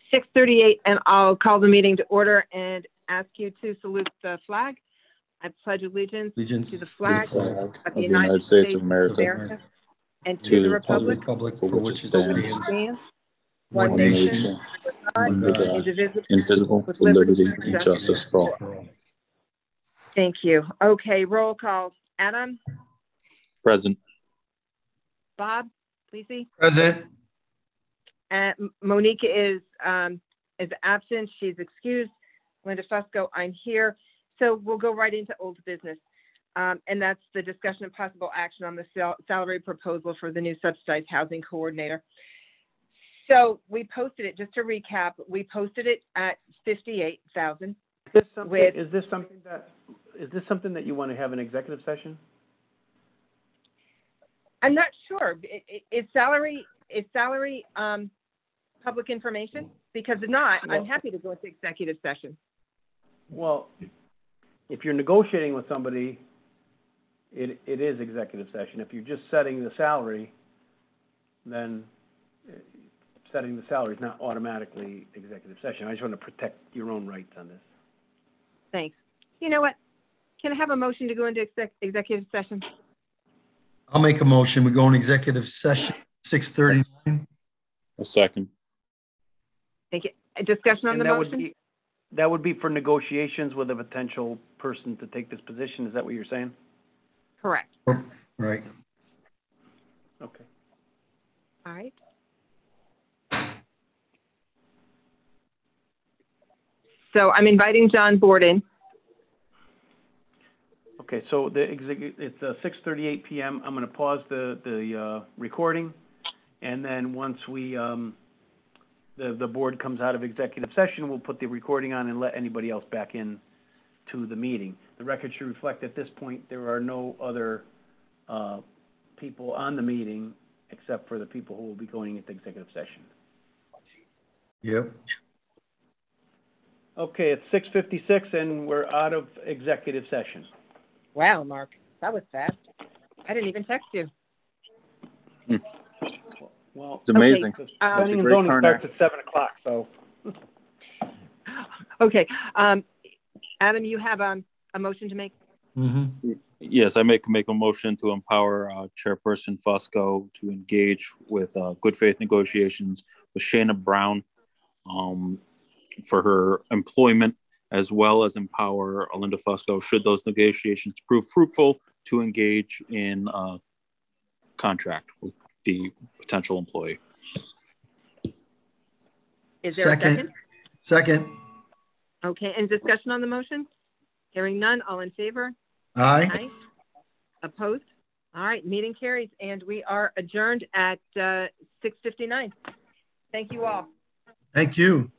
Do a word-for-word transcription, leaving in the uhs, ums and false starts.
six thirty-eight, and I'll call the meeting to order and ask you to salute the flag. I pledge allegiance Allegiance to the flag, flag of the United, United States, States of America, America and to, to the republic, republic for which it stands, stands one, one nation, nation under God, God, indivisible, indivisible, with liberty, liberty and justice for all. Thank you. Okay, roll call. Adam? Present. Bob? Lisi? Present. And Monique is um, is absent. She's excused. Linda Fusco, I'm here. So we'll go right into old business. Um, and that's the discussion of possible action on the sal salary proposal for the new subsidized housing coordinator. So we posted it, just to recap, we posted it at fifty-eight thousand. Is this something, with, is this something that, is this something that you want to have an executive session? I'm not sure. It, it, it's salary, it's salary um, public information? Because if not, well, I'm happy to go into executive session. Well, if you're negotiating with somebody, it, it is executive session. If you're just setting the salary, then setting the salary is not automatically executive session. I just want to protect your own rights on this. Thanks. You know what? Can I have a motion to go into exec executive session? I'll make a motion. We go in executive session six thirty-nine. A second. Thank you. A discussion on and the that motion? Would be, that would be for negotiations with a potential person to take this position. Is that what you're saying? Correct. Right. Okay. All right. So I'm inviting John Borden. Okay, so the executive, it's uh, six thirty-eight p m I'm going to pause the the uh, recording, and then once we um, the the board comes out of executive session, we'll put the recording on and let anybody else back in to the meeting. The record should reflect at this point there are no other uh, people on the meeting except for the people who will be going into executive session. Yep. Okay, it's six fifty-six and we're out of executive session. Wow, Mark, that was fast. I didn't even text you. Hmm. Well, it's amazing. Okay. Um, planning and zoning starts at seven o'clock, so. Okay, um, Adam, you have um, a motion to make? Mm-hmm. Yes, I make make a motion to empower uh, Chairperson Fusco to engage with uh, good faith negotiations with Shana Brown um, for her employment, as well as empower Linda Fusco, should those negotiations prove fruitful, to engage in a contract with the potential employee. Is there second. a second? Second. Okay, and discussion on the motion? Hearing none, all in favor? Aye. Aye. Opposed? All right, meeting carries, and we are adjourned at uh, six fifty-nine. Thank you all. Thank you.